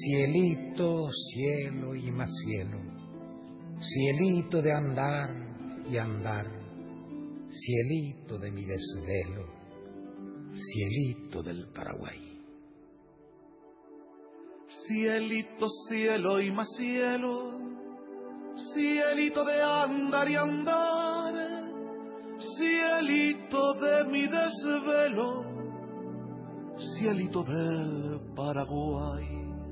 Cielito, cielo y más cielo, cielito de andar y andar, cielito de mi desvelo, cielito del Paraguay. Cielito, cielo y más cielo, cielito de andar y andar, cielito de mi desvelo, cielito del Paraguay.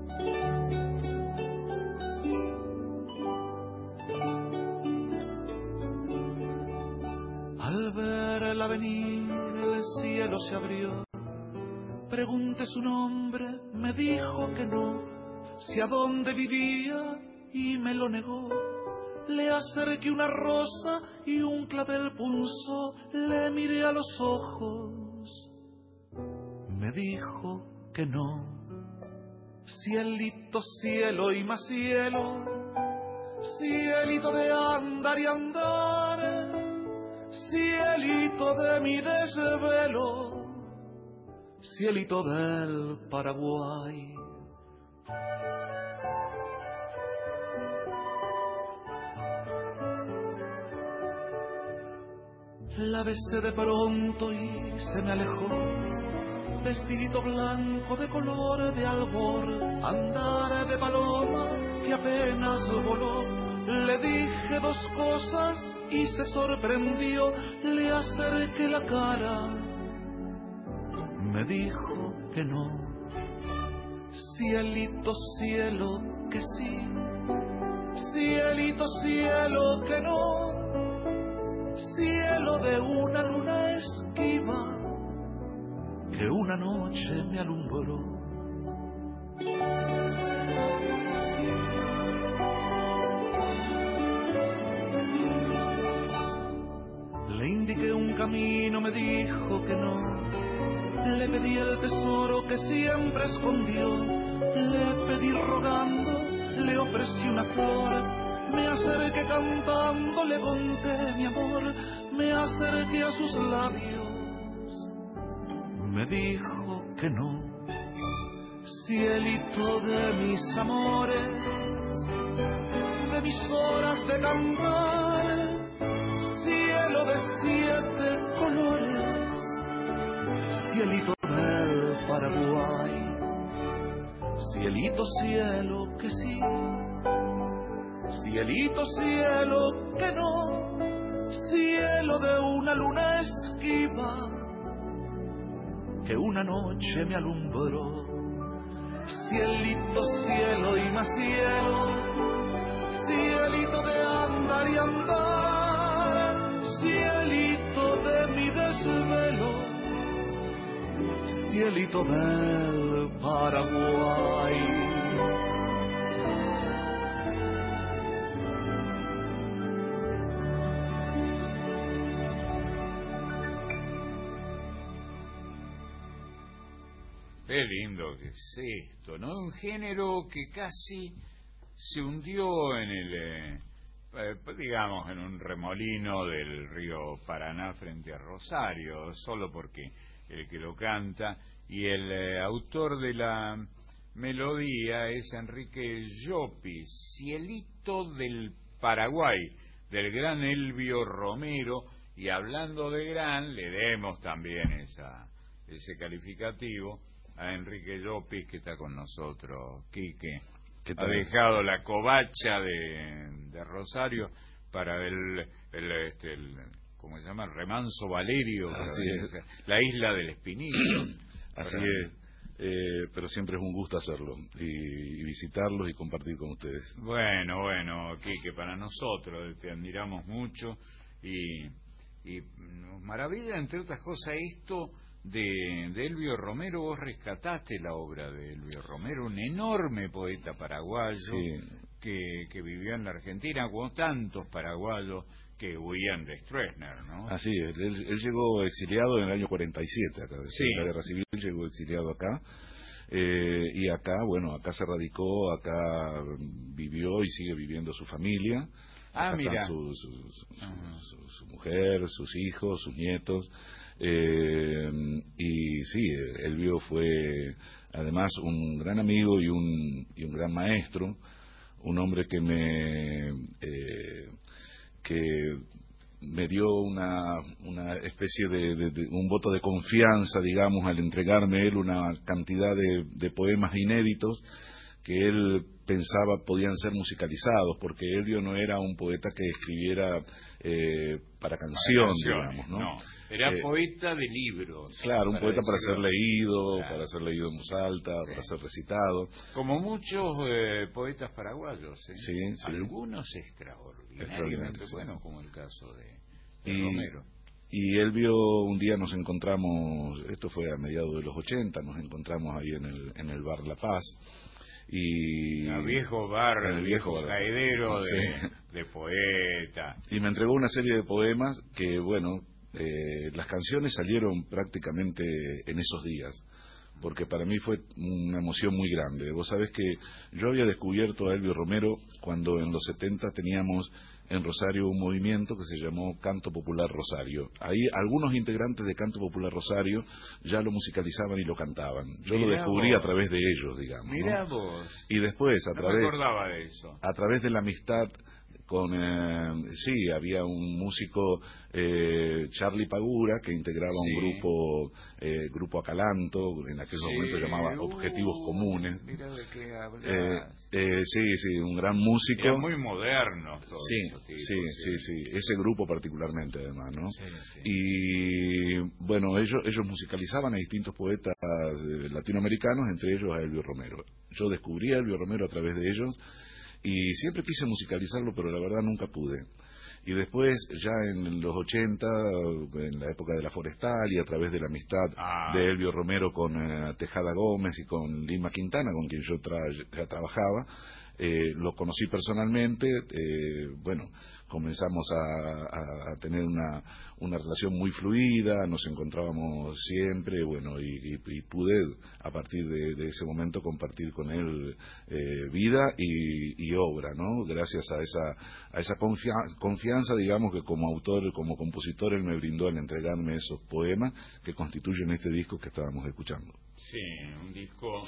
Al verla venir el cielo se abrió, pregunté su nombre, me dijo que no, si a dónde vivía y me lo negó. Le acerqué una rosa y un clavel punzó, le miré a los ojos, me dijo que no. Cielito, cielo y más cielo, cielito de andar y andar, cielito de mi desvelo, cielito del Paraguay. La besé de pronto y se me alejó, vestidito blanco de color de albor, andar de paloma que apenas voló. Le dije dos cosas y se sorprendió, le acerqué la cara, me dijo que no. Cielito, cielo que sí, cielito, cielo que no, cielo de una luna esquiva que una noche me alumbró. Le indiqué un camino, me dijo que no. Le pedí el tesoro que siempre escondió. Le pedí rogando, le ofrecí una flor. Me acerqué cantando, le conté mi amor. Me acerqué a sus labios, me dijo que no. Cielito de mis amores, de mis horas de cantar, cielo de 7 colores, cielito del Paraguay. Cielito, cielo que sí, cielito, cielo que no, cielo de una luna esquiva que una noche me alumbró. Cielito, cielo y más cielo, cielito de andar y andar, cielito de mi desvelo, cielito del Paraguay. Qué lindo que es esto, ¿no? Un género que casi se hundió en el, digamos, en un remolino del río Paraná frente a Rosario, solo porque el que lo canta y el autor de la melodía es Enrique Llopis, Cielito del Paraguay, del gran Elvio Romero, y hablando de gran, le demos también ese calificativo a Enrique Llopis, que está con nosotros. Quique ha dejado la covacha de Rosario para el ¿cómo se llama? El Remanso Valerio, la isla del Espinillo. Así es, pero siempre es un gusto hacerlo y visitarlos y compartir con ustedes. Bueno, Quique, para nosotros te admiramos mucho y nos maravilla, entre otras cosas, esto de Elvio Romero. Vos rescataste la obra de Elvio Romero, un enorme poeta paraguayo, sí, que vivió en la Argentina, como tantos paraguayos que huían de Stroessner, ¿no? Así es, él llegó exiliado en el año 47, acá, después de la Guerra Civil llegó exiliado acá, y acá, bueno, acá se radicó, acá vivió y sigue viviendo su familia. Ah, mira. Están su mujer, sus hijos, sus nietos. Y sí, Elvio fue además un gran amigo y un gran maestro, un hombre que me dio una especie de un voto de confianza, digamos, al entregarme él una cantidad de poemas inéditos que él pensaba podían ser musicalizados, porque Elvio no era un poeta que escribiera para canción, digamos, ¿no? No, era poeta de libros. Claro, un poeta para ser leído, claro, para ser leído en voz alta, sí, para ser recitado. Como muchos poetas paraguayos, ¿eh? Sí, sí. Algunos extraordinariamente buenos, como el caso de Romero. Y Elvio, un día nos encontramos, esto fue a mediados de los 80, nos encontramos ahí en el bar La Paz. Y el viejo bar, el viejo caedero sí, de poeta. Y me entregó una serie de poemas que, bueno, las canciones salieron prácticamente en esos días, porque para mí fue una emoción muy grande. Vos sabés que yo había descubierto a Elvio Romero cuando en los 70 teníamos en Rosario un movimiento que se llamó Canto Popular Rosario. Ahí algunos integrantes de Canto Popular Rosario ya lo musicalizaban y lo cantaban. Yo lo descubrí a través de ellos, digamos. Mirá ¿no? vos. Y después, No me acordaba de eso. A través de la amistad con sí, había un músico, Charlie Pagura, que integraba un grupo Acalanto, en aquel momento llamaba Objetivos Comunes. Mira de qué hablas. Sí, un gran músico. Era muy moderno todo eso, sí, ese grupo particularmente además, ¿no? Sí. Y bueno, ellos musicalizaban a distintos poetas latinoamericanos, entre ellos a Elvio Romero. Yo descubrí a Elvio Romero a través de ellos y siempre quise musicalizarlo, pero la verdad nunca pude. Y después, ya en los 80, en la época de la Forestal, y a través de la amistad de Elvio Romero con Tejada Gómez y con Lima Quintana, con quien yo trabajaba, lo conocí personalmente, bueno, comenzamos a tener una relación muy fluida, nos encontrábamos siempre, bueno, y pude a partir de ese momento compartir con él vida y obra, ¿no? Gracias a esa confianza, digamos, que como autor, como compositor, él me brindó al entregarme esos poemas que constituyen este disco que estábamos escuchando. Sí, un disco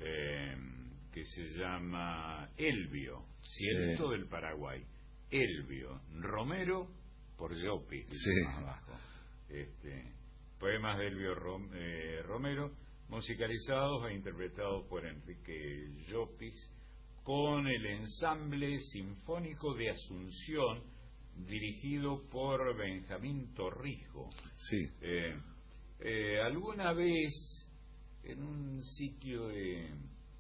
que se llama Elvio, Cielito del Paraguay. Elvio Romero por Llopis, más abajo. Poemas de Elvio Romero, musicalizados e interpretados por Enrique Llopis, con el ensamble sinfónico de Asunción, dirigido por Benjamín Torrijo. Sí. Alguna vez, en un sitio de...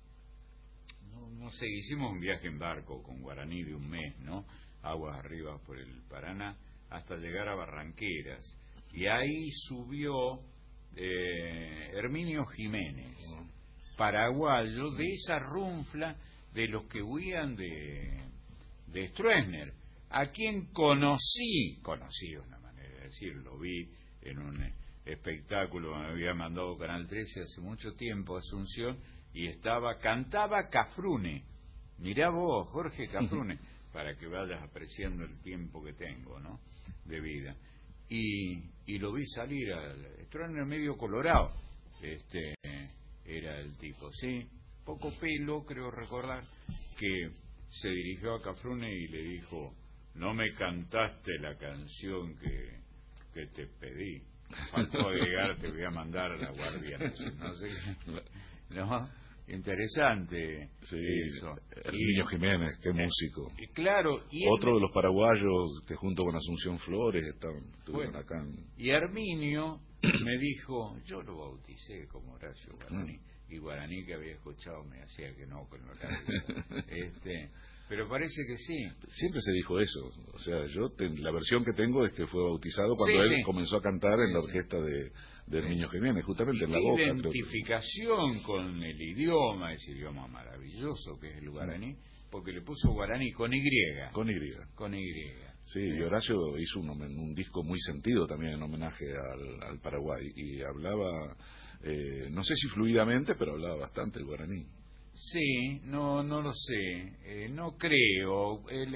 No sé, hicimos un viaje en barco con Guaraní de un mes, ¿no? Aguas arriba por el Paraná, hasta llegar a Barranqueras. Y ahí subió Herminio Jiménez, paraguayo, de esa runfla de los que huían de Stroessner, a quien conocí es una manera de decirlo, vi en un espectáculo que me había mandado Canal 13 hace mucho tiempo, Asunción, y cantaba Cafrune. Mirá vos, Jorge Cafrune, para que vayas apreciando el tiempo que tengo, ¿no?, de vida. Y lo vi salir al Stroessner medio colorado, era el tipo, sí, poco pelo, creo recordar, que se dirigió a Cafrune y le dijo: no me cantaste la canción que te pedí, faltó agregar, te voy a mandar a la guardia, no sé, ¿no? Interesante, sí, eso. Herminio Jiménez, qué músico. Claro. Otro de los paraguayos que junto con Asunción Flores estuvieron acá. Y Herminio me dijo, yo lo bauticé como Horacio Guaraní, y Guaraní, que había escuchado, me hacía que no con Horacio. Pero parece que sí. Siempre se dijo eso. O sea, la versión que tengo es que fue bautizado cuando él comenzó a cantar en la orquesta de Herminio Jiménez, justamente en La Boca. Identificación con el idioma, ese idioma maravilloso que es el guaraní, porque le puso guaraní con Y. Con Y. Con Y. Sí, y Horacio hizo un disco muy sentido también en homenaje al Paraguay, y hablaba, no sé si fluidamente, pero hablaba bastante el guaraní. Sí, no lo sé, no creo.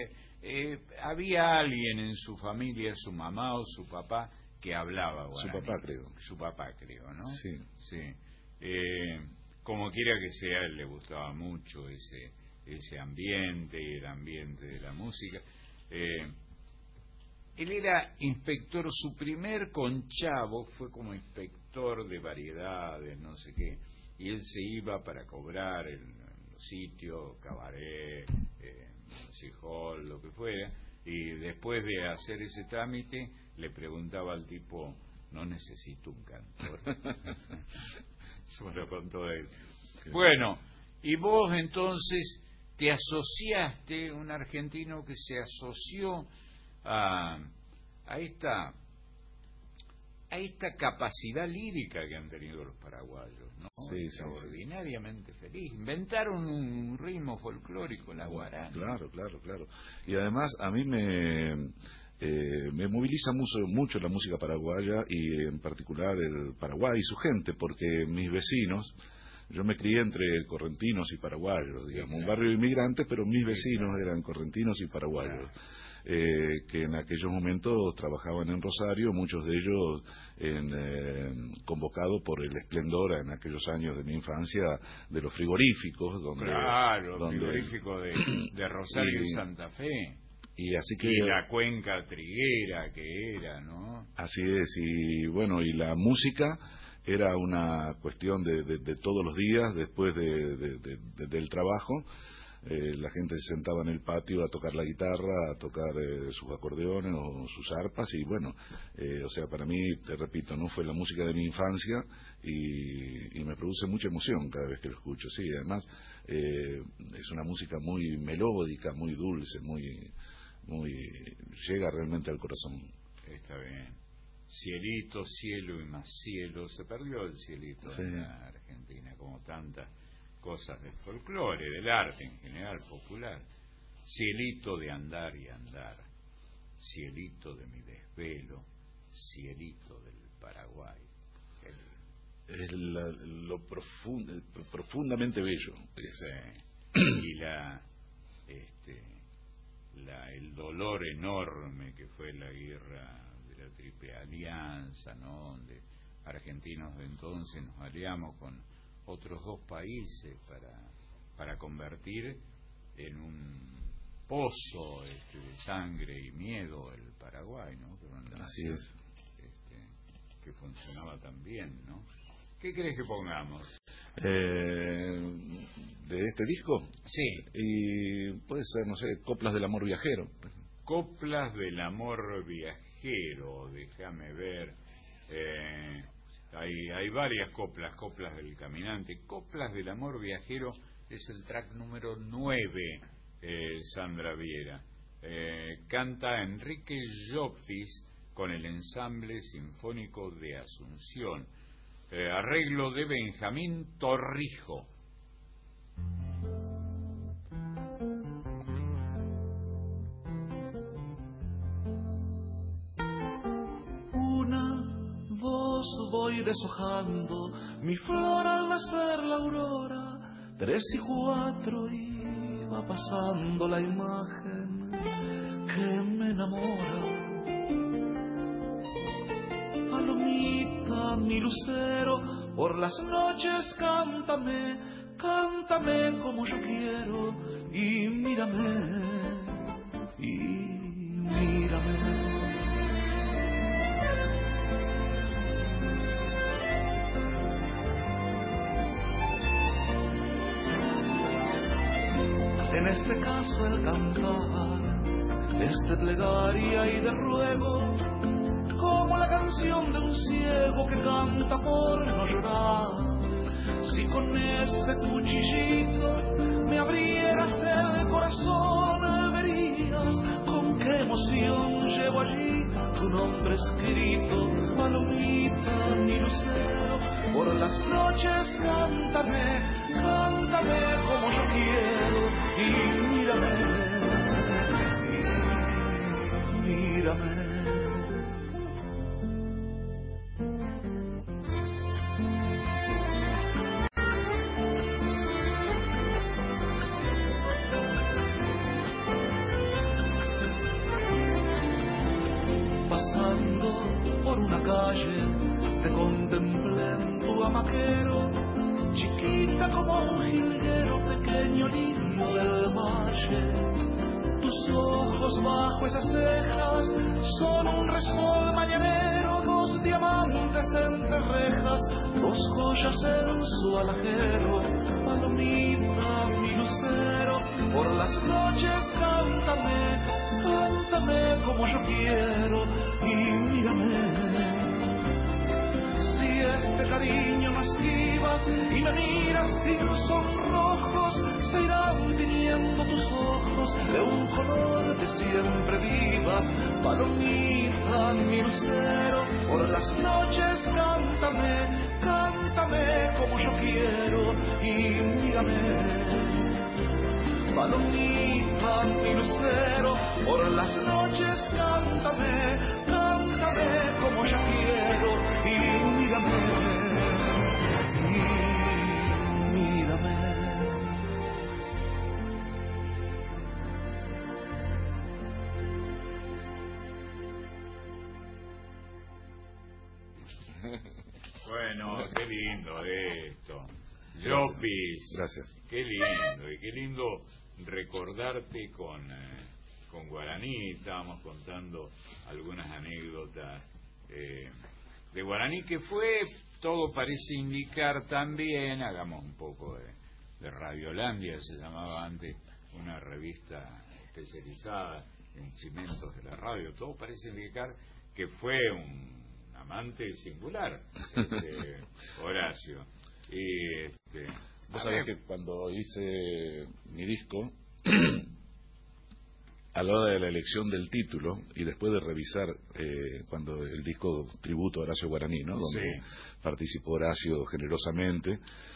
había alguien en su familia, su mamá o su papá, que hablaba guaraní. Su papá, creo, ¿no? Sí. Sí. Como quiera que sea, a él le gustaba mucho ese ambiente, el ambiente de la música. Él era inspector, su primer conchavo fue como inspector de variedades, no sé qué, y él se iba para cobrar en los sitios, cabaret, music hall, lo que fuera, y después de hacer ese trámite le preguntaba al tipo, no necesito un cantor. Eso me lo contó él. Bueno, y vos entonces te asociaste, un argentino que se asoció a esta capacidad lírica que han tenido los paraguayos, ¿no? Sí, Extraordinariamente feliz. Inventaron un ritmo folclórico, la guarana. Claro. Y además a mí me moviliza mucho la música paraguaya y en particular el Paraguay y su gente, porque mis vecinos, yo me crié entre correntinos y paraguayos, digamos, sí, claro. Un barrio inmigrante, pero mis vecinos eran correntinos y paraguayos. Claro. Que en aquellos momentos trabajaban en Rosario, muchos de ellos convocados por el esplendor en aquellos años de mi infancia de los frigoríficos, frigorífico de Rosario y Santa Fe. Y así que y la cuenca triguera que era, ¿no? Así es, y bueno, y la música era una cuestión de todos los días después del trabajo. La gente se sentaba en el patio a tocar la guitarra, a tocar sus acordeones o sus arpas, y bueno, o sea, para mí, te repito, no fue la música de mi infancia y me produce mucha emoción cada vez que lo escucho. Sí, además es una música muy melódica, muy dulce, muy llega realmente al corazón. Está bien. Cielito, cielo y más cielo. Se perdió el cielito en la Argentina, como tantas cosas del folclore, del arte en general popular. Cielito de andar y andar, cielito de mi desvelo, cielito del Paraguay. Es profundamente bello. Sí. Y el dolor enorme que fue la guerra de la Triple Alianza, ¿no? Donde argentinos de entonces nos aliamos con otros dos países para convertir en un pozo de sangre y miedo el Paraguay, ¿no? Así es. Que funcionaba tan bien, ¿no? ¿Qué crees que pongamos? ¿De este disco? Sí. Y puede ser, no sé, Coplas del Amor Viajero. Coplas del Amor Viajero, déjame ver. Hay varias coplas del Caminante. Coplas del Amor Viajero es el track número 9, Sandra Viera. Canta Enrique Llopis con el Ensamble Sinfónico de Asunción. Arreglo de Benjamín Torrijo. Voy deshojando mi flor al nacer la aurora, 3 y 4 y va pasando la imagen que me enamora. Palomita, mi lucero, por las noches cántame, cántame como yo quiero y mírame, y mírame. En este caso el cantar es de plegaria y de ruego, como la canción de un ciego que canta por no llorar. Si con ese cuchillito me abrieras el corazón, verías con qué emoción llevo allí tu nombre escrito. Palomita, mi lucero, por las noches cántame, cántame como yo quiero y mírame, y mírame. por una calle, te contemplé en tu amaquero, chiquita como un jilguero, pequeño lirio del valle. Tus ojos bajo esas cejas son un resol mañanero, dos diamantes entre rejas, dos joyas en su alajero. Palomita, mi lucero, por las noches cántame, cántame como yo quiero y mírame. Si este cariño no esquivas y me miras sin sonrojos, se irán tiñendo tus ojos de un color que siempre vivas. Palomita, mi lucero, por las noches cántame, cántame como yo quiero y mírame. Palomita, mi lucero, por las noches cántame, cántame como yo quiero y mírame, y mírame. Bueno, qué lindo esto. Llopis. Gracias. Qué lindo, y qué lindo recordarte con Guaraní. Estábamos contando algunas anécdotas de Guaraní, que fue, todo parece indicar también, hagamos un poco de Radiolandia, se llamaba antes, una revista especializada en cimentos de la radio. Todo parece indicar que fue un amante singular, Horacio. Y vos sabés que cuando hice mi disco, a la hora de la elección del título y después de revisar cuando el disco tributo a Horacio Guaraní, ¿no? Donde sí, participó Horacio generosamente,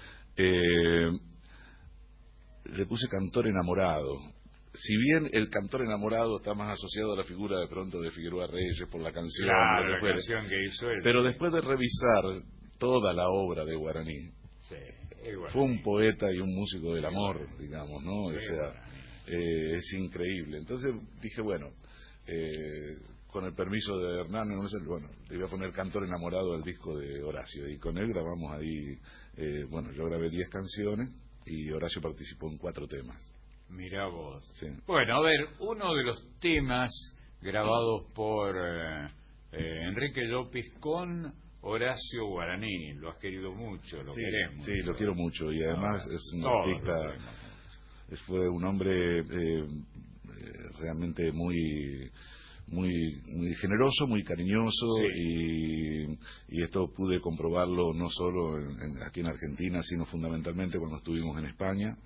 le puse Cantor Enamorado. Si bien el cantor enamorado está más asociado a la figura de pronto de Figueroa Reyes por la canción, claro, la canción que hizo él, pero después de revisar toda la obra de Guaraní, sí, fue un poeta y un músico del amor, digamos, ¿no? O sea, es increíble. Entonces dije, bueno, con el permiso de Hernán, bueno, le voy a poner Cantor Enamorado al disco de Horacio, y con él grabamos ahí, bueno, yo grabé 10 canciones y Horacio participó en 4 temas. Mirá vos. Sí. Bueno, a ver, uno de los temas grabados por Enrique Llopis con Horacio Guaraní, lo has querido mucho, lo queremos. Sí, lo quiero mucho, y además es un artista, fue un hombre realmente muy generoso, muy cariñoso, sí. Y esto pude comprobarlo no solo aquí en Argentina, sino fundamentalmente cuando estuvimos en España,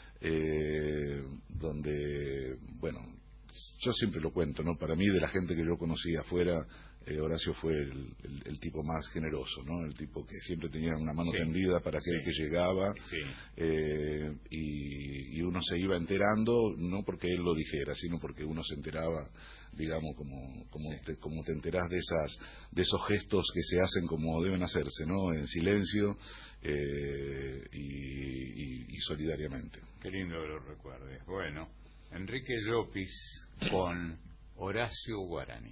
donde, bueno, yo siempre lo cuento, ¿no? Para mí, de la gente que yo conocí afuera, Horacio fue el tipo más generoso, ¿no? El tipo que siempre tenía una mano tendida para aquel que llegaba, y uno se iba enterando, no porque él lo dijera, sino porque uno se enteraba, digamos, como te enterás de esos gestos que se hacen como deben hacerse, ¿no? En silencio y solidariamente. Qué lindo que lo recuerdes. Bueno, Enrique Llopis con Horacio Guaraní.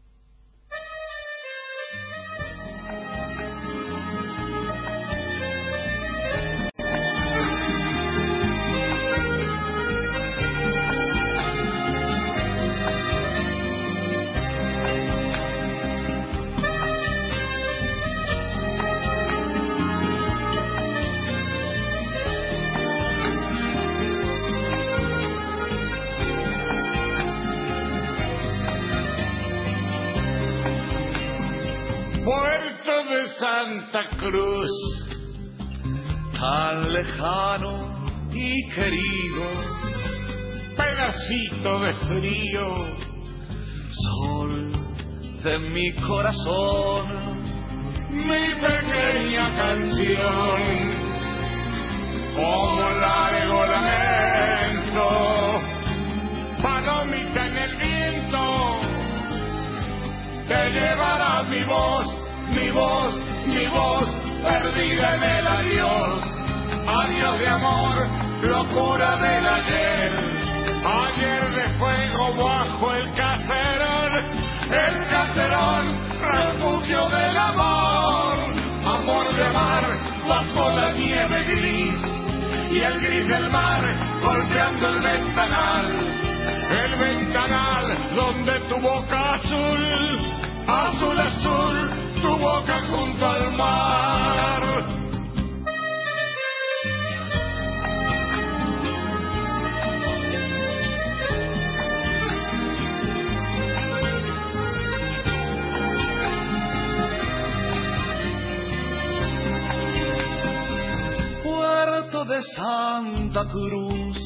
Puerto de Santa Cruz, tan lejano y querido, pedacito de frío, sol de mi corazón, mi pequeña canción, como largo lamento, palomita en el viento, te llevará mi voz, mi voz, mi voz, perdida en el adiós. Adiós de amor, locura del ayer. Ayer de fuego bajo el caserón refugio bajo la nieve gris y el gris del mar golpeando el ventanal donde tu boca azul, azul, azul, tu boca junto al mar. Puerto de Santa Cruz,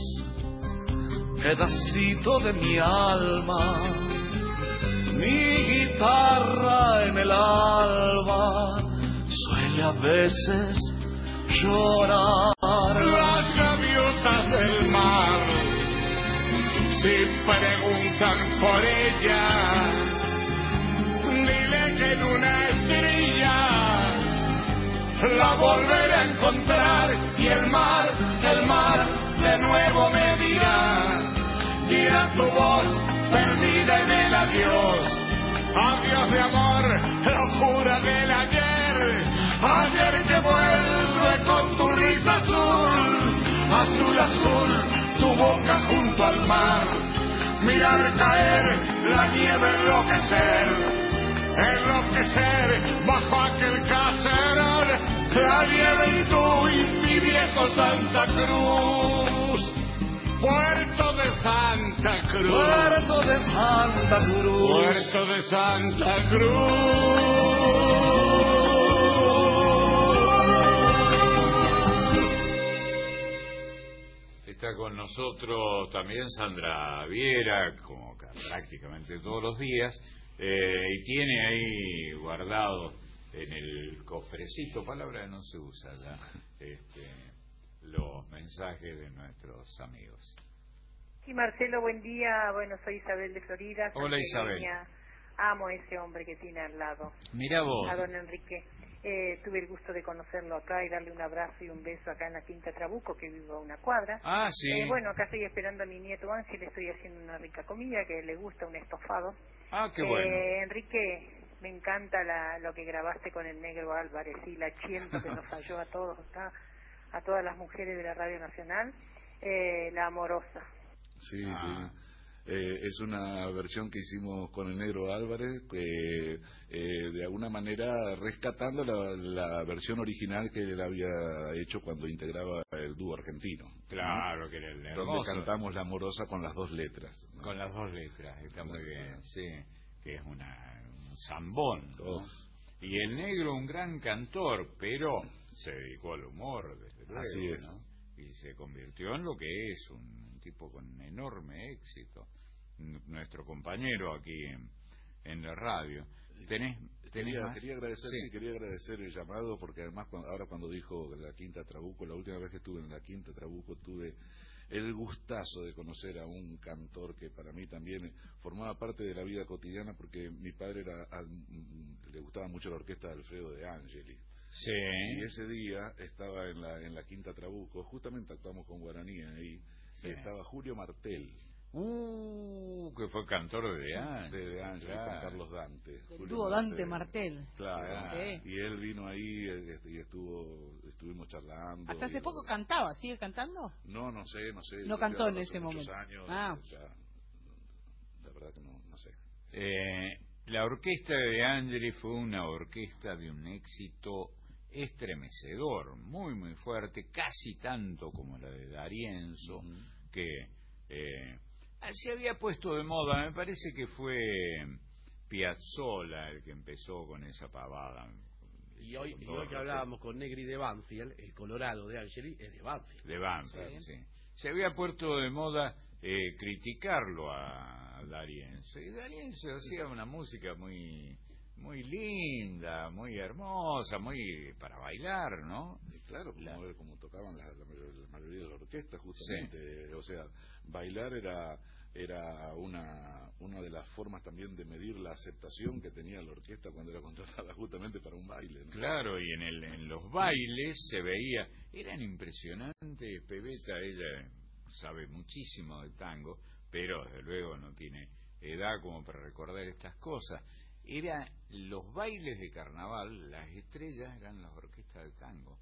pedacito de mi alma, mi guitarra en el alba suele a veces llorar. Las gaviotas del mar, si preguntan por ella, dile que en una estrella la volveré a encontrar, y el mar de nuevo me dirá tu voz perdida en el adiós. Adiós de amor, locura del ayer que vuelve con tu risa azul, azul, azul, tu boca junto al mar, mirar caer la nieve, enloquecer bajo aquel caserón, la nieve y tú y mi viejo Santa Cruz. Puerto de Santa Cruz, Puerto de Santa Cruz, Puerto de Santa Cruz. Está con nosotros también Sandra Viera, como prácticamente todos los días, y tiene ahí guardado en el cofrecito, palabra que no se usa ya, los mensajes de nuestros amigos. Sí, Marcelo, buen día. Bueno, soy Isabel de Florida. Hola, Isabel. Amo a ese hombre que tiene al lado. Mira vos. A don Enrique. Tuve el gusto de conocerlo acá y darle un abrazo y un beso acá en la Quinta Trabuco, que vivo a una cuadra. Ah, sí. Bueno, acá estoy esperando a mi nieto Ángel, estoy haciendo una rica comida que le gusta, un estofado. Ah, qué bueno. Enrique, me encanta lo que grabaste con el Negro Álvarez y la chiento que nos falló a todos acá, a todas las mujeres de la Radio Nacional, La Amorosa. Sí, sí. Es una versión que hicimos con el Negro Álvarez, de alguna manera rescatando la versión original que él había hecho cuando integraba el dúo argentino. Claro, ¿no? Que era el hermoso. Donde cantamos La Amorosa con las dos letras, ¿no? Con las dos letras, está muy bien, sí, que es un zambón, ¿no? Y el Negro, un gran cantor, pero se dedicó al humor, desde luego. Así es. ¿No? Y se convirtió en lo que es, un tipo con enorme éxito. Nuestro compañero aquí en la radio. Quería agradecer, sí, quería agradecer el llamado, porque además ahora cuando dijo la Quinta Trabuco, la última vez que estuve en la Quinta Trabuco tuve el gustazo de conocer a un cantor que para mí también formaba parte de la vida cotidiana, porque mi padre le gustaba mucho la orquesta de Alfredo De Angeli. Sí. Y ese día estaba en la Quinta Trabuco, justamente actuamos con Guaraní ahí, sí. Estaba Julio Martel. Que fue cantor de Angeli. De Angeli, claro. Con Carlos Dante. El dúo Dante Martel. Claro. Sí. Y él vino ahí y estuvimos charlando. Hasta hace poco cantaba, ¿sigue cantando? No sé. No cantó en ese momento. Años, la verdad que no sé. La orquesta de Angeli fue una orquesta de un éxito estremecedor, muy muy fuerte, casi tanto como la de D'Arienzo, que se había puesto de moda. Me parece que fue Piazzolla el que empezó con esa pavada. Y hoy que hablábamos con Negri de Banfield, el Colorado de Angeli es de Banfield. De Banfield, sí. Se había puesto de moda criticarlo a D'Arienzo. Y D'Arienzo hacía una música muy muy linda, muy hermosa, muy para bailar, ¿no? Claro, como tocaban la mayoría de las orquestas, justamente. Sí. O sea, bailar era una de las formas también de medir la aceptación que tenía la orquesta cuando era contratada justamente para un baile, ¿no? Claro, y en los bailes se veía, eran impresionantes. Pebeta, ella sabe muchísimo de tango, pero desde luego no tiene edad como para recordar estas cosas. Los bailes de carnaval, las estrellas eran las orquestas de tango.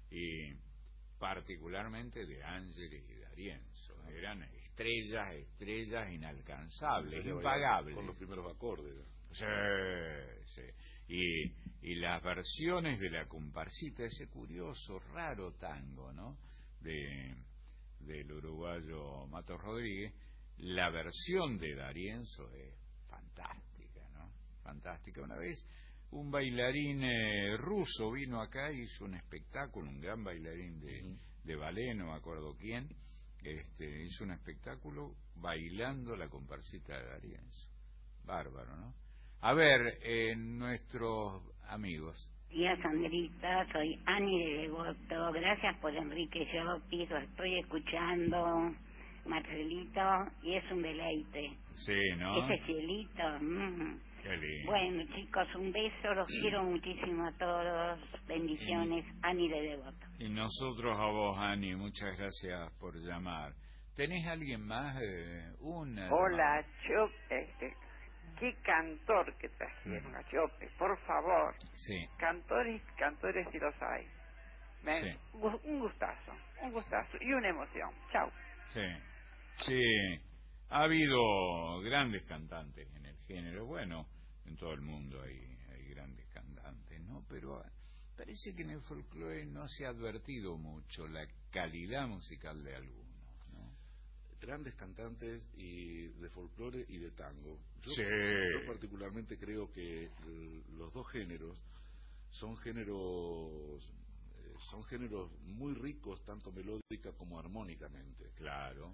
y particularmente de Ángeles y D'Arienzo. Eran estrellas inalcanzables, impagables. Con los primeros acordes. Sí, sí. Y las versiones de la comparsita, ese curioso, raro tango, ¿no? Del uruguayo Matos Rodríguez, la versión de D'Arienzo es fantástica, ¿no? Fantástica. Una vez un bailarín ruso vino acá y hizo un espectáculo, un gran bailarín de ballet, no me acuerdo quién, hizo un espectáculo bailando la comparsita de D'Arienzo. Bárbaro, ¿no? A ver, nuestros amigos. Tía Sandrita, soy Ani de Devoto. Gracias por Enrique Llopis, lo estoy escuchando, Marcelito, y es un deleite. Sí, ¿no? Ese cielito. Qué lindo. Bueno, chicos, un beso, los quiero muchísimo a todos. Bendiciones, Ani de Devoto. Y nosotros a vos, Ani, muchas gracias por llamar. ¿Tenés alguien más? Hola, yo, qué cantor que trajeron a Chope, por favor. Sí. Cantores si los hay. Sí. Un gustazo y una emoción. Chao. Sí, sí. Ha habido grandes cantantes en el género. Bueno, en todo el mundo hay grandes cantantes, ¿no? Pero parece que en el folclore no se ha advertido mucho la calidad musical de algunos. Grandes cantantes y de folclore y de tango. Yo particularmente creo que los dos géneros son géneros muy ricos, tanto melódica como armónicamente. Claro.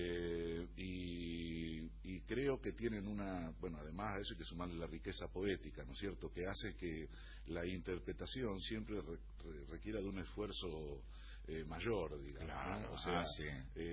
Y creo que tienen además a eso hay que sumarle la riqueza poética, ¿no es cierto?, que hace que la interpretación siempre requiera de un esfuerzo mayor, digamos, claro, ¿no? O sea, sí.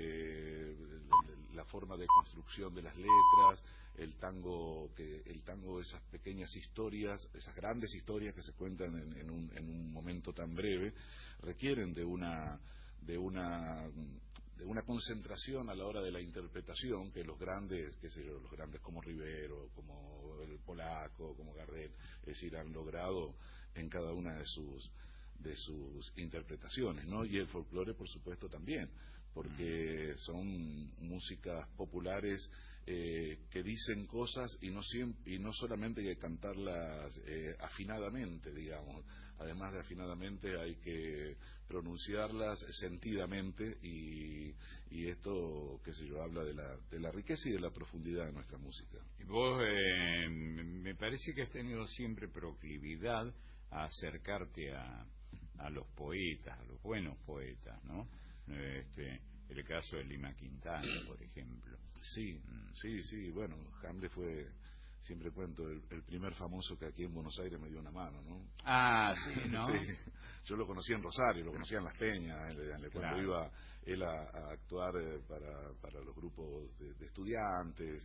La forma de construcción de las letras, el tango, esas pequeñas historias, esas grandes historias que se cuentan en un momento tan breve, requieren de una concentración a la hora de la interpretación que los grandes, los grandes como Rivero, como el Polaco, como Gardel, es decir, han logrado en cada una de sus interpretaciones, ¿no? Y el folclore, por supuesto, también, porque son músicas populares que dicen cosas y no solamente hay que cantarlas afinadamente, digamos. Además de afinadamente hay que pronunciarlas sentidamente y esto, qué sé yo, habla de la riqueza y de la profundidad de nuestra música. Y vos me parece que has tenido siempre proclividad a acercarte a los poetas, a los buenos poetas, ¿no? El caso de Lima Quintana, por ejemplo. Sí, bueno, Hamlet fue, siempre cuento, el primer famoso que aquí en Buenos Aires me dio una mano, ¿no? Ah, sí, ¿no? Sí. Yo lo conocí en Rosario, lo conocía en Las Peñas, cuando iba él a actuar para los grupos de estudiantes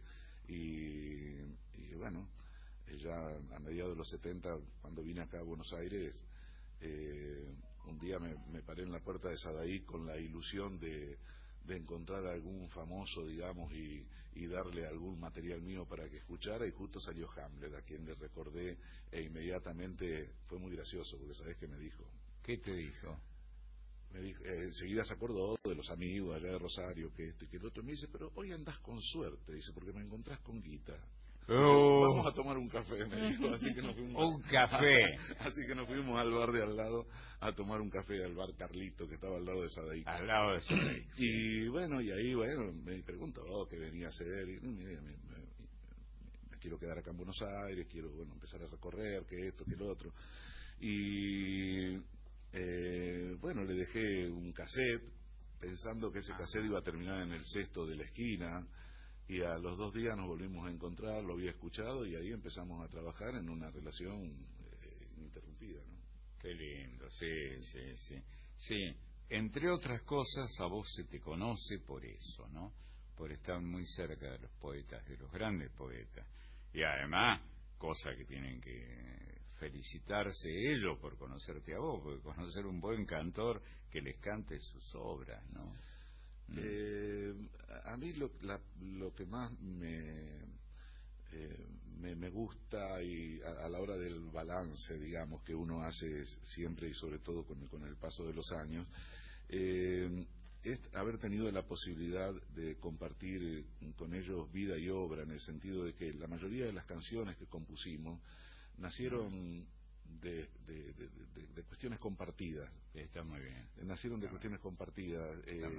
y bueno, ya a mediados de los 70, cuando vine acá a Buenos Aires, un día me paré en la puerta de Sadaí con la ilusión de encontrar algún famoso, digamos, y darle algún material mío para que escuchara, y justo salió Hamlet, a quien le recordé, e inmediatamente fue muy gracioso, porque ¿sabés qué me dijo? ¿Qué te dijo? Me dijo, enseguida se acordó de los amigos allá de Rosario, que esto y que el otro. Me dice, pero hoy andás con suerte, dice, porque me encontrás con guita. Vamos a tomar un café, me dijo, así que nos fuimos así que nos fuimos al bar de al lado a tomar un café, al bar Carlito, que estaba al lado de Sadaí. Al lado de Sadaí. Y bueno, me preguntó qué venía a hacer, y me quiero quedar acá en Buenos Aires, quiero empezar a recorrer, que esto, que lo otro. Y le dejé un cassette, pensando que ese cassette iba a terminar en el cesto de la esquina. Y a los 2 días nos volvimos a encontrar, lo había escuchado y ahí empezamos a trabajar en una relación ininterrumpida, ¿no? Qué lindo, sí. Entre otras cosas, a vos se te conoce por eso, ¿no? Por estar muy cerca de los poetas, de los grandes poetas. Y además, cosa que tienen que felicitarse ellos por conocerte a vos, porque conocer un buen cantor que les cante sus obras, ¿no? A mí lo que más me me gusta, y a la hora del balance, digamos, que uno hace siempre y sobre todo con el paso de los años, es haber tenido la posibilidad de compartir con ellos vida y obra, en el sentido de que la mayoría de las canciones que compusimos nacieron de cuestiones compartidas. Está muy bien. Nacieron de cuestiones compartidas.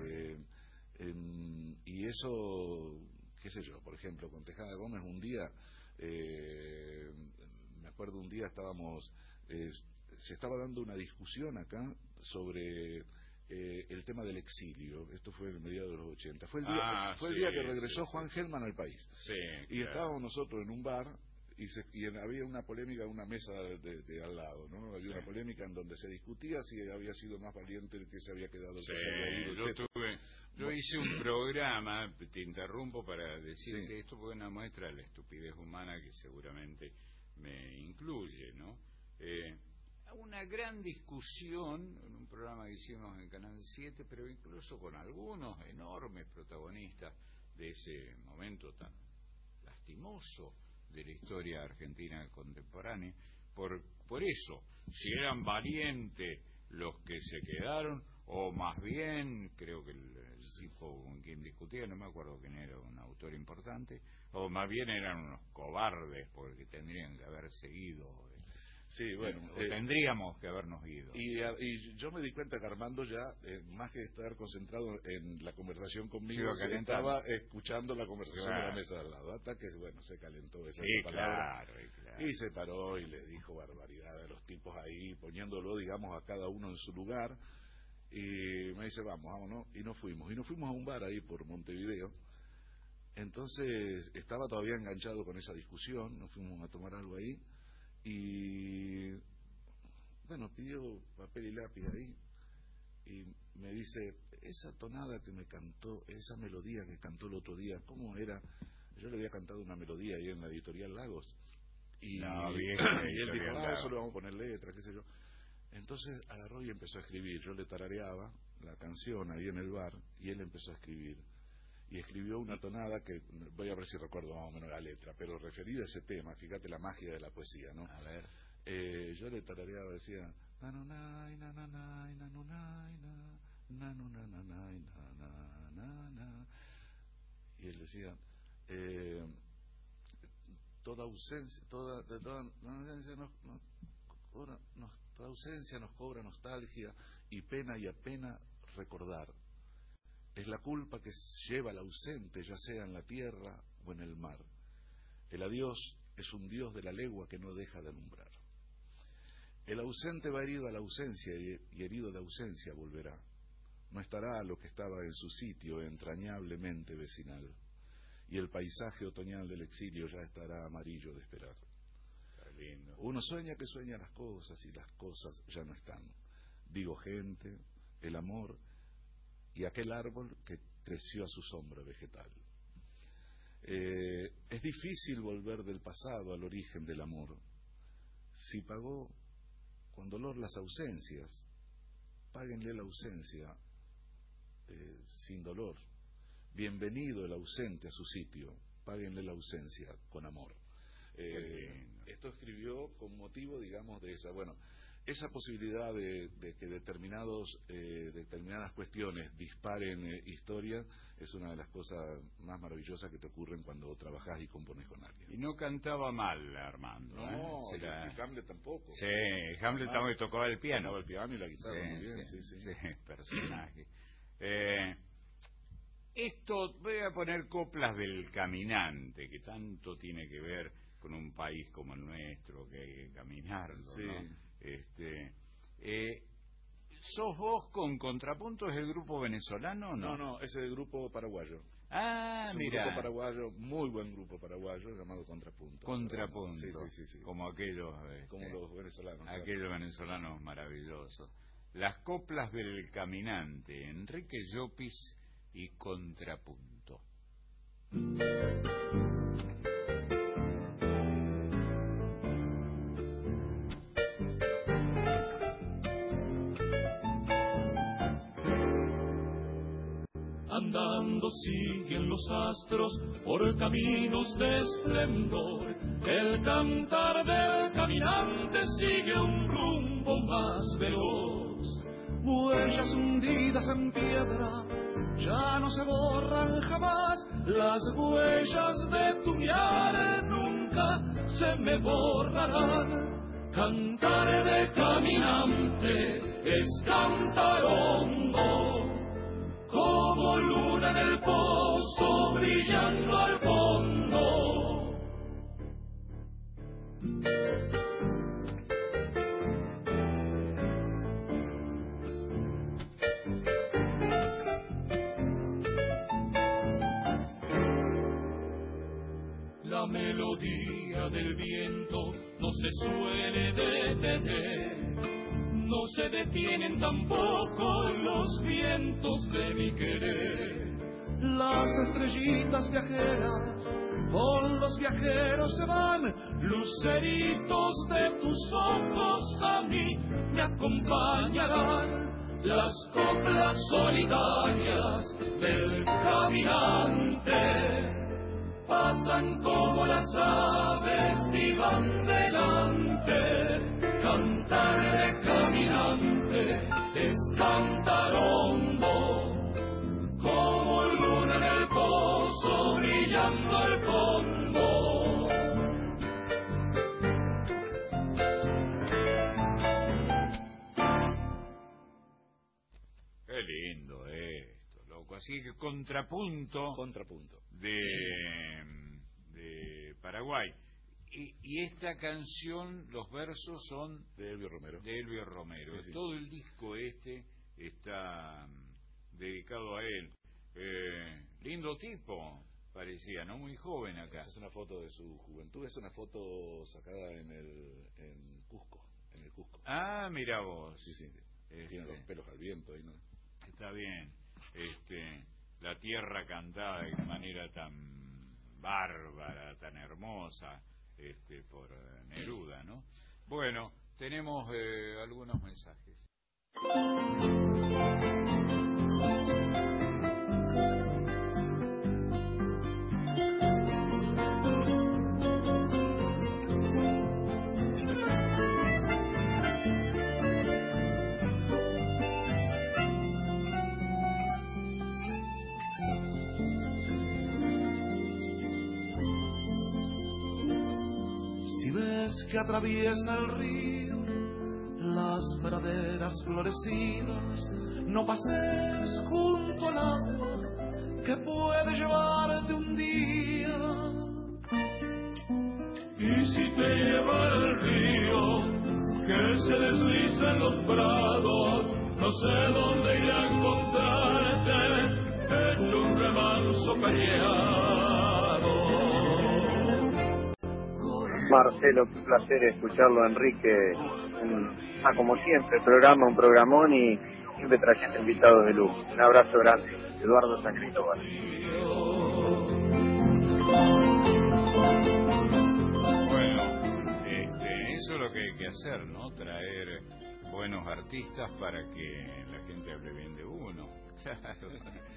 Y eso, qué sé yo, por ejemplo, con Tejada Gómez un día, me acuerdo un día se estaba dando una discusión acá sobre el tema del exilio. Esto fue en mediados de los 80. Fue el día que regresó Juan Gelman al país. Sí, y estábamos nosotros en un bar y había una polémica en una mesa de al lado, ¿no? Había una polémica en donde se discutía si había sido más valiente el que se había quedado, el que se había ido, yo hice un programa, te interrumpo para decir que esto fue una muestra de la estupidez humana que seguramente me incluye, ¿no? Una gran discusión en un programa que hicimos en Canal 7, pero incluso con algunos enormes protagonistas de ese momento tan lastimoso de la historia argentina contemporánea, por eso, si eran valientes los que se quedaron, o más bien, creo que el tipo con quien discutía, no me acuerdo quién era, un autor importante, o más bien eran unos cobardes, porque tendrían que haber seguido. Sí, bueno, tendríamos que habernos ido. Y yo me di cuenta que Armando ya, más que estar concentrado en la conversación conmigo, estaba escuchando la conversación de la mesa de al lado, hasta que, bueno, se calentó esa palabra. Claro. Y se paró y le dijo barbaridad a los tipos ahí, poniéndolo, digamos, a cada uno en su lugar, y me dice, vámonos, y nos fuimos a un bar ahí por Montevideo. Entonces estaba todavía enganchado con esa discusión, nos fuimos a tomar algo ahí, y bueno, pidió papel y lápiz ahí y me dice, esa tonada que me cantó, esa melodía que cantó el otro día, ¿cómo era? Yo le había cantado una melodía ahí en la Editorial Lagos y él dijo, eso le vamos a poner letra, qué sé yo. Entonces agarró y empezó a escribir. Yo le tarareaba la canción ahí en el bar y él empezó a escribir. Y escribió una tonada que, voy a ver si recuerdo más o menos la letra, pero referida a ese tema, fíjate la magia de la poesía, ¿no? A ver. Yo le tarareaba, decía, nanunay, nananay, nanunay, nanunanay, nananana. Y él decía, toda ausencia nos cobra nostalgia y pena y apena recordar. Es la culpa que lleva al ausente, ya sea en la tierra o en el mar. El adiós es un dios de la legua que no deja de alumbrar. El ausente va herido a la ausencia y herido de ausencia volverá. No estará lo que estaba en su sitio entrañablemente vecinal. Y el paisaje otoñal del exilio ya estará amarillo de esperar. Lindo. Uno sueña que sueña las cosas y las cosas ya no están. Digo gente, el amor y aquel árbol que creció a su sombra vegetal. Es difícil volver del pasado al origen del amor. Si pagó con dolor las ausencias, páguenle la ausencia sin dolor. Bienvenido el ausente a su sitio, páguenle la ausencia con amor. Esto escribió con motivo, digamos, de esa posibilidad de que determinadas cuestiones disparen historia es una de las cosas más maravillosas que te ocurren cuando trabajás y compones con alguien. Y no cantaba mal Armando. No, y Hamlet tampoco. Sí, Hamlet también tocaba el piano. Tocaba el piano y la guitarra muy bien, sí. Personaje. Esto, voy a poner coplas del caminante, que tanto tiene que ver con un país como el nuestro, que hay que caminarlo, ¿no? ¿Sos vos con Contrapunto? ¿Es el grupo venezolano o no? No, es el grupo paraguayo. Es un grupo paraguayo, muy buen grupo paraguayo, llamado Contrapunto. Contrapunto. Sí. Como aquellos... como los venezolanos. Aquellos venezolanos maravillosos. Las coplas del caminante, Enrique Llopis y Contrapunto. andando siguen los astros por caminos de esplendor. El cantar del caminante sigue un rumbo más veloz. Huellas hundidas en piedra ya no se borran jamás. Las huellas de tu mirar nunca se me borrarán. Cantar de caminante es cantar hondo, como luna en el pozo brillando al fondo. La melodía del viento no se suele detener, no se detienen tampoco los vientos de mi querer. Las estrellitas viajeras con los viajeros se van, luceritos de tus ojos a mí me acompañarán. Las coplas solitarias del caminante pasan como las aves y van delante. Cantar de caminante es cantar hondo, como luna en el pozo brillando al fondo. Qué lindo esto, loco. Así que contrapunto de Paraguay. Y esta canción, los versos son de Elvio Romero. Sí, sí. Todo el disco está dedicado a él. Lindo tipo, parecía, ¿no? Muy joven acá. Esa es una foto de su juventud, es una foto sacada en Cusco, en el Cusco. Ah, mira vos. Sí, sí. Tiene los pelos al viento ahí, ¿no? Está bien. La tierra cantada de manera tan bárbara, tan hermosa, por Neruda, ¿no? Bueno, tenemos algunos mensajes. Que atraviesa el río, las praderas florecidas, no pases junto al agua que puede llevarte un día. Y si te lleva el río que se desliza en los prados, no sé dónde ir a encontrarte, hecho un remanso callado. Marcelo, qué placer escucharlo, Enrique. Como siempre, un programón y siempre trayendo invitados de luz. Un abrazo grande. Eduardo San Cristóbal. Bueno, eso es lo que hay que hacer, ¿no? Traer buenos artistas para que la gente hable bien de uno. Claro.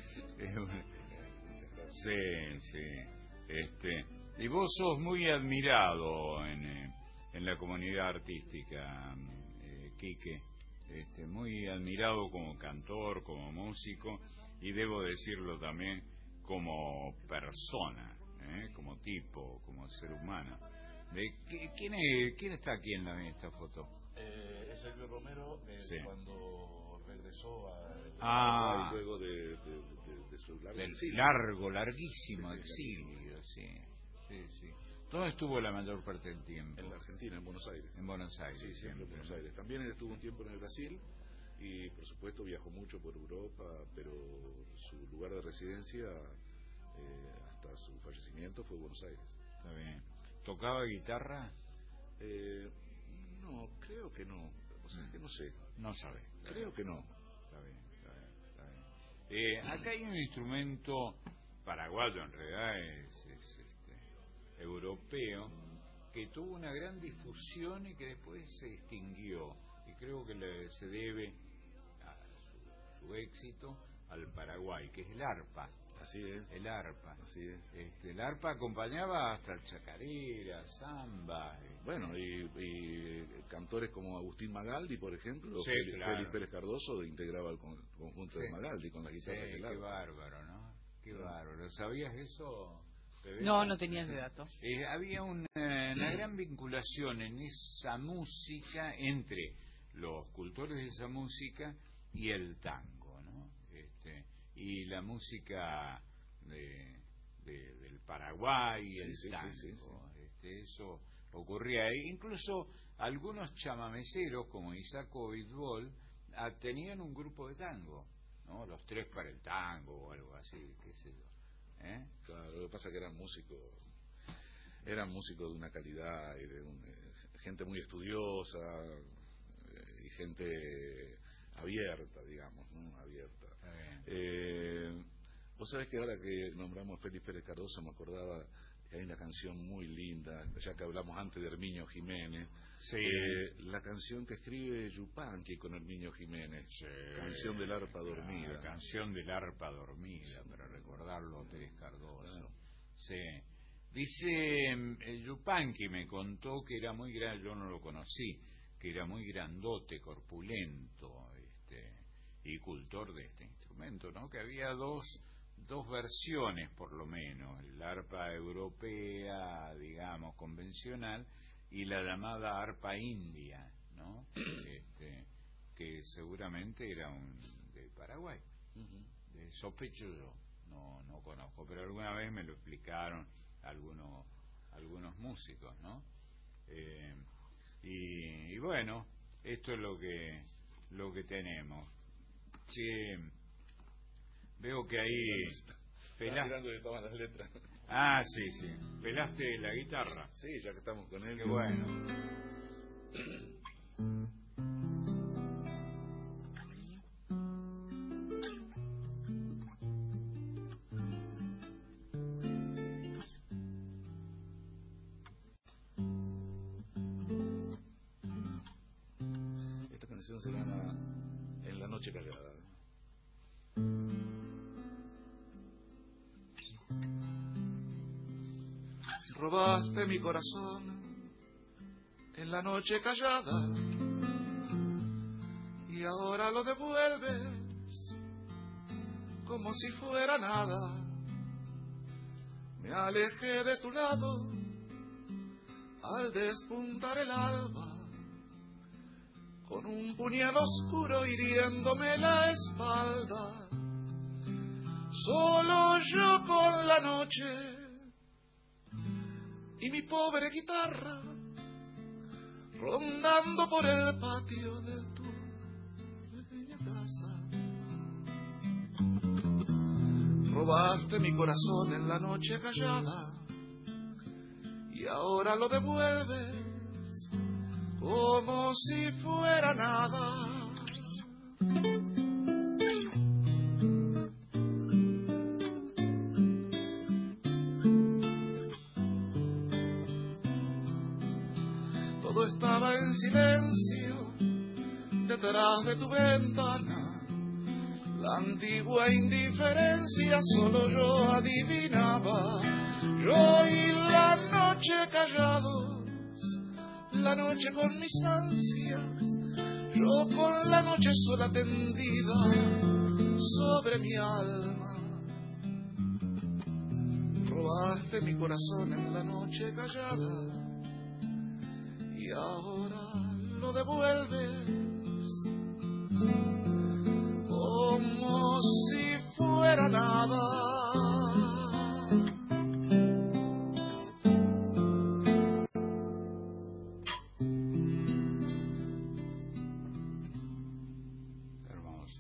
Sí. Y vos sos muy admirado en la comunidad artística, Quique, muy admirado como cantor, como músico, y debo decirlo también como persona, como tipo, como ser humano. ¿Quién está aquí en esta foto? Es Elvio Romero, sí. Cuando regresó a luego de su larguísimo exilio, sí. Todo estuvo la mayor parte del tiempo. En la Argentina, en Buenos Aires. En Buenos Aires, sí, siempre en Buenos Aires. También él estuvo un tiempo en el Brasil y, por supuesto, viajó mucho por Europa, pero su lugar de residencia hasta su fallecimiento fue Buenos Aires. Está bien. ¿Tocaba guitarra? No, creo que no. O sea, que no sé. No sabe. Creo que no. Está bien. Acá hay un instrumento paraguayo, en realidad es europeo, que tuvo una gran difusión y que después se extinguió, y creo que se debe a su éxito al Paraguay, que es el arpa. Así es. El arpa. Así es. El arpa acompañaba hasta chacarera, samba. Bueno, y cantores como Agustín Magaldi, por ejemplo, Sí, claro. Félix Pérez Cardoso integraba el conjunto de Magaldi con la guitarra del arpa. Qué bárbaro, ¿no? Qué bárbaro. ¿Sabías eso? No tenía ese dato. Había una gran vinculación en esa música entre los cultores de esa música y el tango, ¿no? Y la música del Paraguay y el tango. Sí. Eso ocurría ahí. Incluso algunos chamameceros como Isaac Oidbol tenían un grupo de tango, ¿no? Los Tres para el Tango o algo así, qué sé yo. Claro, lo que pasa es que eran músicos de una calidad y de gente muy estudiosa y gente abierta, digamos, ¿no? Abierta. Vos sabés que ahora que nombramos a Félix Pérez Cardoso me acordaba que hay una canción muy linda, ya que hablamos antes de Herminio Jiménez. Sí. La canción que escribe Yupanqui con Herminio Jiménez, Canción del arpa dormida. La canción del arpa dormida, para recordarlo a Pérez Cardoso. Sí. Dice Yupanqui, me contó que era muy grande, yo no lo conocí, que era muy grandote, corpulento, y cultor de este instrumento, ¿no? Que había dos versiones por lo menos, el arpa europea, digamos, convencional, y la llamada arpa india, ¿no? Que seguramente era de Paraguay. Sospecho yo, no conozco, pero alguna vez me lo explicaron algunos músicos, ¿no? Y bueno, esto es lo que tenemos. Che, veo que ahí mirando que estaban las letras. Ah, sí. ¿Pelaste la guitarra? Sí, ya que estamos con él. Qué bueno. Esta canción se llama En la noche callada. Robaste mi corazón en la noche callada y ahora lo devuelves como si fuera nada. Me alejé de tu lado al despuntar el alba, con un puñal oscuro hiriéndome la espalda. Solo yo con la noche y mi pobre guitarra rondando por el patio de tu bella casa. Robaste mi corazón en la noche callada y ahora lo devuelves como si fuera nada. Estaba en silencio detrás de tu ventana, la antigua indiferencia solo yo adivinaba. Yo y la noche callados, la noche con mis ansias, yo con la noche sola tendida sobre mi alma. Robaste mi corazón en la noche callada y ahora lo devuelves como si fuera nada. Hermoso.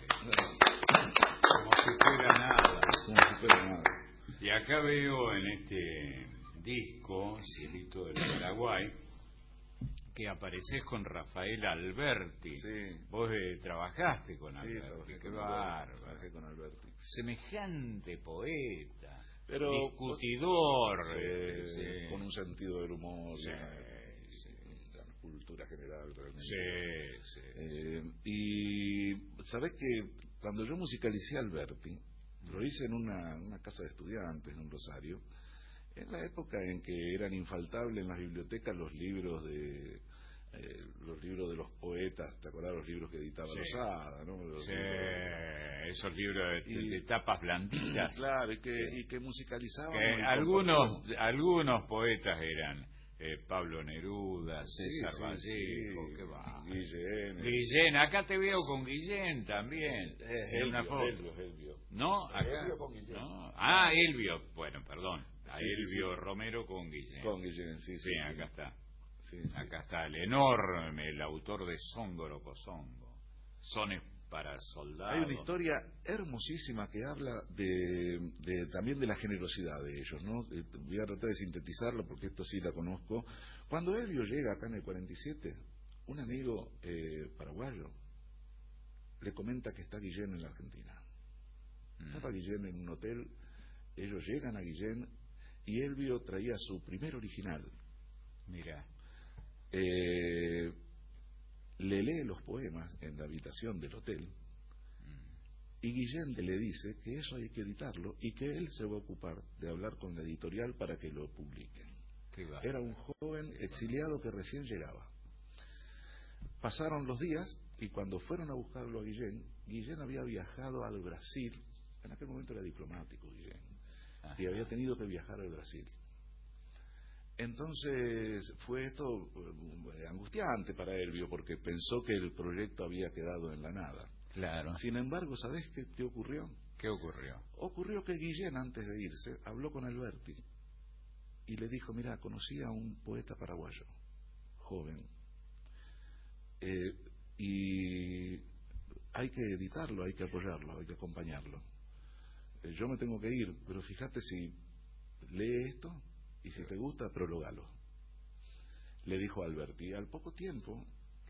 Como si fuera nada. Como si fuera nada. Y acá veo en este disco, Cielito del Paraguay, que apareces con Rafael Alberti. Sí. Vos trabajaste con Sí, Alberti. Qué bárbaro. Trabajé con Alberti. Semejante poeta, pero discutidor, con un sentido del humor, sí, una cultura general realmente. Sí. Y sabés que cuando yo musicalicé a Alberti, lo hice en una casa de estudiantes en Rosario, en la época en que eran infaltables en las bibliotecas los libros de los poetas. ¿Te acordás los libros que editaba Lozada, ¿no? Esos libros de tapas blanditas. Claro, y que musicalizaban. Algunos poetas eran Pablo Neruda, César Vallejo, ¿qué va? Guillén, acá te veo con Guillén también. Elvio. ¿No? Acá. Elvio con Guillén. ¿No? Elvio, bueno, perdón. Elvio Romero con Guillén. Con Guillén, sí. Acá está. Acá está el enorme, el autor de Songoro Cosongo. Sones para soldados. Hay una historia hermosísima que habla también de la generosidad de ellos, ¿no? Voy a tratar de sintetizarlo porque esto sí la conozco. Cuando Elvio llega acá en el 47, un amigo paraguayo le comenta que está Guillén en la Argentina. Estaba Guillén en un hotel, ellos llegan a Guillén y Elvio traía su primer original. Mira. Le lee los poemas en la habitación del hotel y Guillén le dice que eso hay que editarlo y que él se va a ocupar de hablar con la editorial para que lo publiquen. Era un joven exiliado que recién llegaba. Pasaron los días y cuando fueron a buscarlo a Guillén había viajado al Brasil. En aquel momento era diplomático Guillén y había tenido que viajar al Brasil. Entonces fue esto angustiante para Elvio porque pensó que el proyecto había quedado en la nada. Claro. Sin embargo, ¿sabés qué ocurrió? ¿Qué ocurrió? Ocurrió que Guillén, antes de irse, habló con Alberti y le dijo: mira, conocí a un poeta paraguayo, joven, y hay que editarlo, hay que apoyarlo, hay que acompañarlo. Yo me tengo que ir, pero fíjate si lee esto y si te gusta, prológalo. Le dijo a Alberti. Al poco tiempo,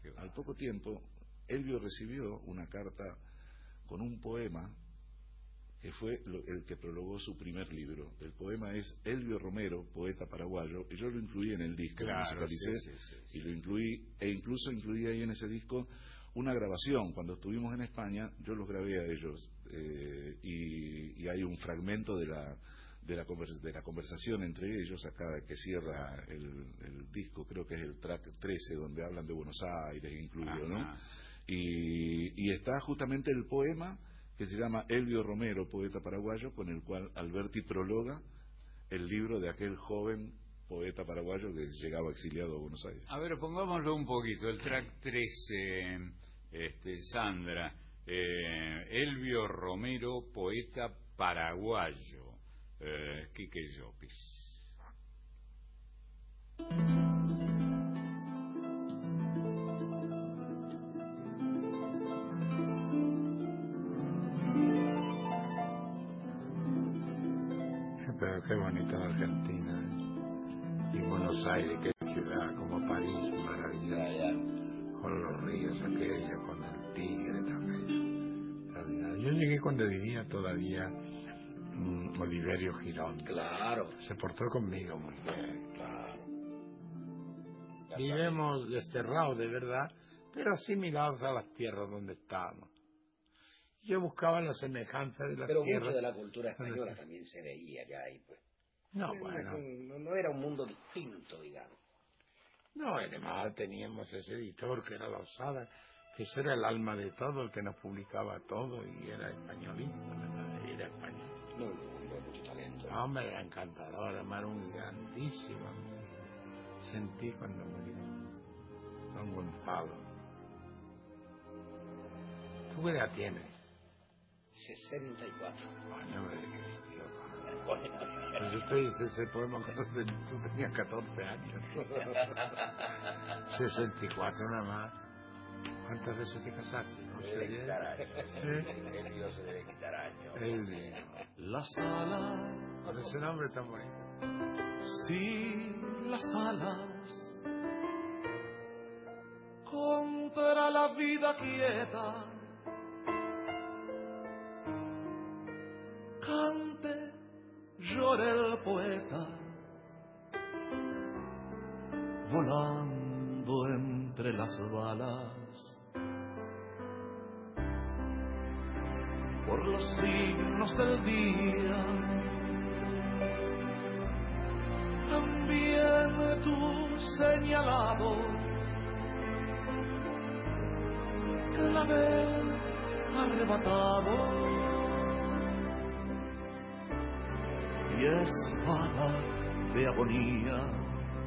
Elvio recibió una carta con un poema que fue el que prologó su primer libro. El poema es Elvio Romero, poeta paraguayo, y yo lo incluí en el disco, lo musicalicé y lo incluí, e incluso incluí ahí en ese disco una grabación. Cuando estuvimos en España, yo los grabé a ellos, y hay un fragmento de la conversación entre ellos, acá que cierra el disco, creo que es el track 13, donde hablan de Buenos Aires incluido, ¿no? Y está justamente el poema que se llama Elvio Romero, poeta paraguayo, con el cual Alberti prologa el libro de aquel joven poeta paraguayo que llegaba exiliado a Buenos Aires. A ver, pongámoslo un poquito, el track 13, Sandra, Elvio Romero, poeta paraguayo. Quique Llopis. Pero qué bonita la Argentina, y Buenos Aires, qué ciudad, como París, maravillosa, con los ríos aquellos, con el Tigre también. Yo llegué cuando vivía todavía Oliverio Girón. Claro. Se portó conmigo muy bien, claro. Vivimos desterrados de verdad, pero asimilados a las tierras donde estábamos. Yo buscaba la semejanza de las tierras. Pero mucho de la cultura española también se veía ya ahí, pues. No, bueno. No era un mundo distinto, digamos. No, además teníamos ese editor que era Lozada, que ese era el alma de todo, el que nos publicaba todo, y era españolista, ¿verdad? Era español. Mucho talento. Hombre, era encantador, además era un grandísimo. Sentí cuando murió don Gonzalo. ¿Tú qué edad tienes? 64. Coño, pues yo estoy, ese poema cuando tú tenías 14 años. 64 nada más. ¿Cuántas veces te casaste? No sé. El Dios se debe quitar años. Las alas. Con ese nombre tan bonito. Sí, las alas. Contra la vida quieta. Cante, llore el poeta, volando entre las balas. por los signos del día. También tú señalado, clavel arrebatado y espada de agonía.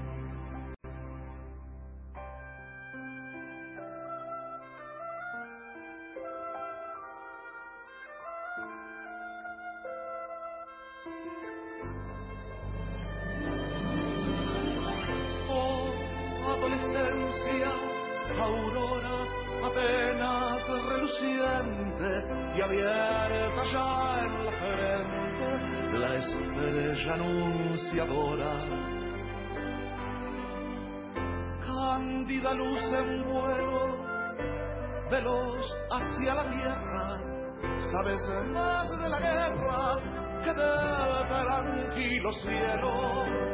Adolescencia, aurora apenas reluciente y abierta ya en la frente la estrella anunciadora. Cándida luz en vuelo, veloz hacia la tierra, sabes más de la guerra que del tranquilo cielo.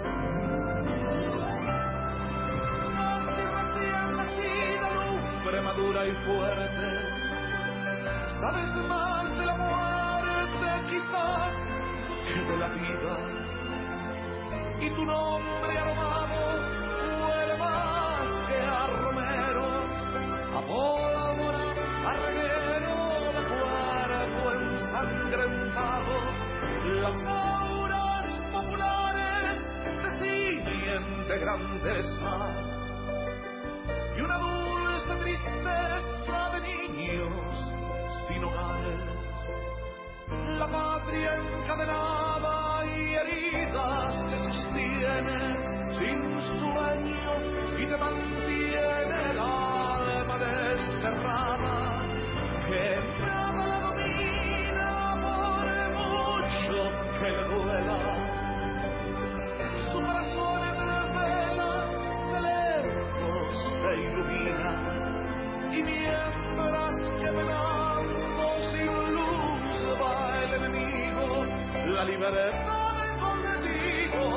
Premadura y fuerte, sabes más de la muerte quizás que de la vida, y tu nombre aromado huele más que a romero, a pólvora, a reguero de cuerpo ensangrentado. Las auras populares te ciñen de grandeza y una dulce tristeza de niños sin hogares. La patria encadenada y herida se sostiene sin sueño y te mantiene el alma desterrada, que nada la domina por mucho que le duela. Su corazón en vela de lejos te ilumina, y mientras que penando sin luz va el enemigo, la libertad contigo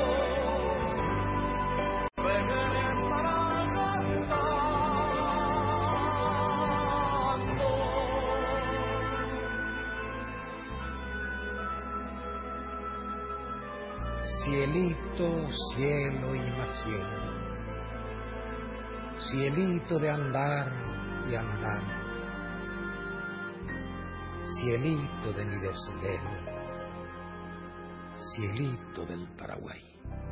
regresará cantando. Cielito, cielo y más cielo, cielito de andar y andar, cielito de mi desvelo, cielito del Paraguay.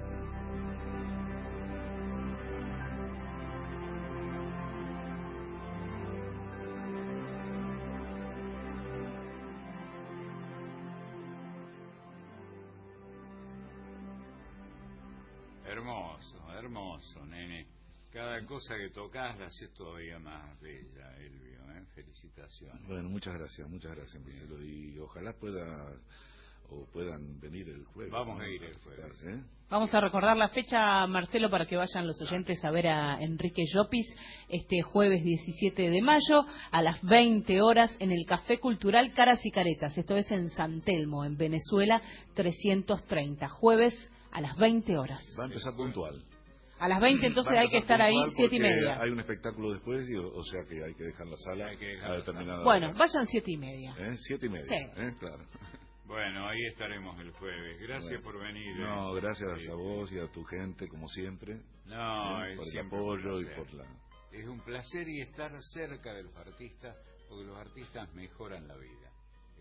Hermoso, hermoso, nene. Cada cosa que tocas la haces todavía más bella, Elvio, ¿eh? Felicitaciones. Bueno, muchas gracias, Marcelo. Y ojalá puedan venir el jueves. Vamos a ir el jueves. ¿Eh? Vamos a recordar la fecha, Marcelo, para que vayan los oyentes a ver a Enrique Llopis este jueves 17 de mayo a las 20 horas en el Café Cultural Caras y Caretas. Esto es en San Telmo, en Venezuela 330. Jueves a las 20 horas. Va a empezar puntual. A las 20 entonces hay que estar ahí 7:30. Hay un espectáculo después, o sea que hay que dejar la sala a determinada Bueno, hora. vayan 7:30. 7:30, sí. Claro. Bueno, ahí estaremos el jueves. Gracias por venir. No, gracias a vos y a tu gente, como siempre. No, es por el siempre apoyo y por la... Es un placer y estar cerca de los artistas, porque los artistas mejoran la vida.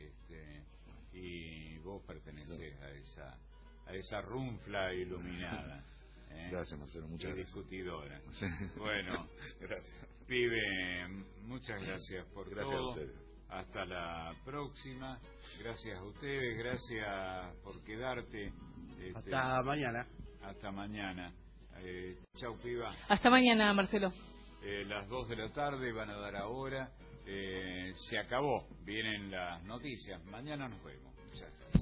Y vos pertenecés a esa runfla iluminada. Gracias, Marcelo, muchas gracias. Discutidora. Sí. Bueno, gracias. Pibe, muchas gracias por gracias todo. A ustedes. Hasta la próxima. Gracias a ustedes, gracias por quedarte. Hasta mañana. Hasta mañana. Chau, piba. Hasta mañana, Marcelo. Las 2 de la tarde van a dar ahora. Se acabó. Vienen las noticias. Mañana nos vemos. Muchas gracias.